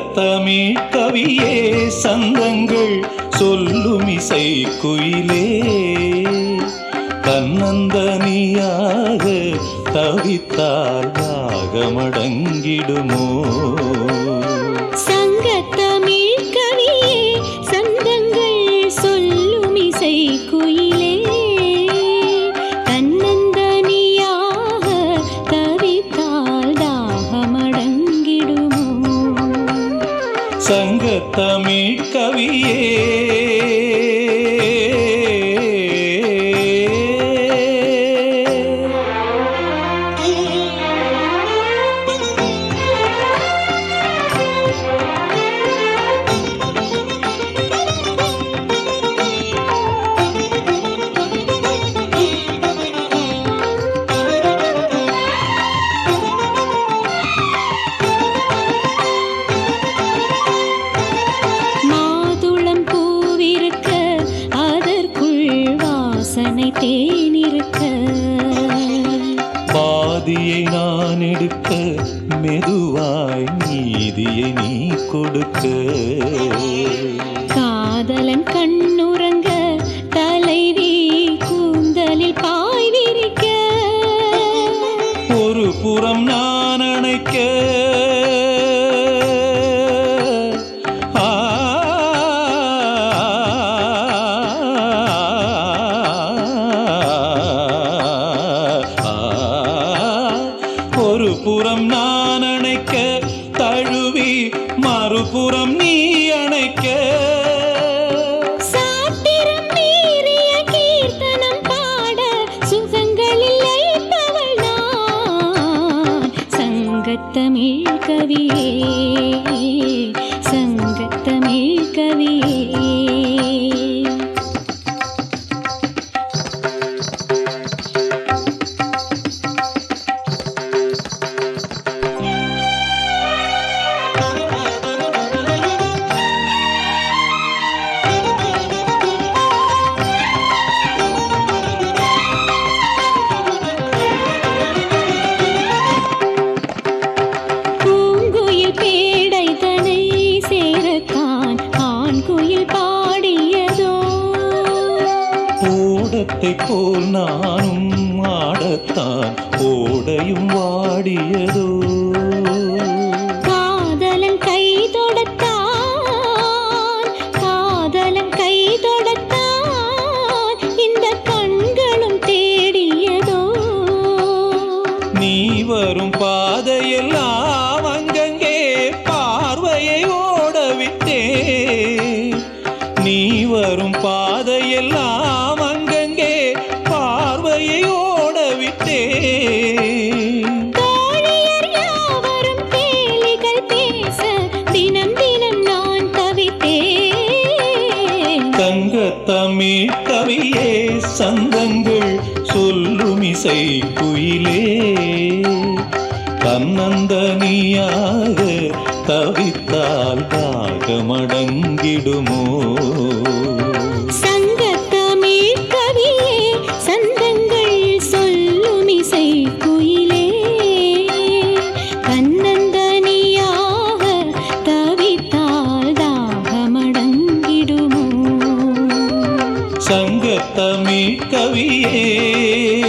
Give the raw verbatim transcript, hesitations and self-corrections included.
சங்கத்தமிழ் கவியே சந்தங்கள் சொல்லும் இசை குயிலே தன்னந்தனியாக தவித்தால் தாகமடங்கிடுமோ சங்கத்தமிழ் கவியே சந்தங்கள் சொல்லும் இசை குயிலே தன்னந்தனியாக தவித்தால் தாகமடங்கிடுமோ சங்கத்தமிழ் கவியே தேனிருக்க பாதியை நான் எடுக்க மெதுவாய் நீதியை நீ கொடுக்க காதலன் கண்ணுறங்க தலைவி கூந்தலில் பாய் விரிக்க ஒரு புறம் நான் அணைக்க ஒரு புறம் நான் அணைக்க தழுவி மறுபுறம் நீ அணைக்க சாத்திரம் மீறிய கீர்த்தனம் பாட சுகங்களில் லயிப்பவள் நான் சங்கத்தமிழ் கவியே சங்கத்தமிழ் கவியே ஓடத்தை போல் நானும் ஆடத்தான் ஓடையும் வாடியதோ காதலன் கை தொடத்தான் காதலன் கை தொடத்தான் இந்த கண்களும் தேடியதோ நீ வரும் பாதையெல்லாம் அங்கங்கே பார்வையை ஓடவிட்டே நீ வரும் பாதையெல்லாம் அங்கங்கே பார்வையை ஓடவிட்டே தோழியர் யாவரும் கேலிகள் பேச தினம் தினம் நான் தவித்தேன் தங்கத்தமிழ் கவியே சந்தங்கள் சொல்லும் இசை குயிலே தன்னந்தனியாக தவித்தால் தாகமடங்கிடுமோ சங்கத்தமிழ் கவியே சந்தங்கள் சொல்லும் இசை குயிலே தன்னந்தனியாக தவித்தால் தாகமடங்கிடுமோ சங்கத்தமிழ் கவியே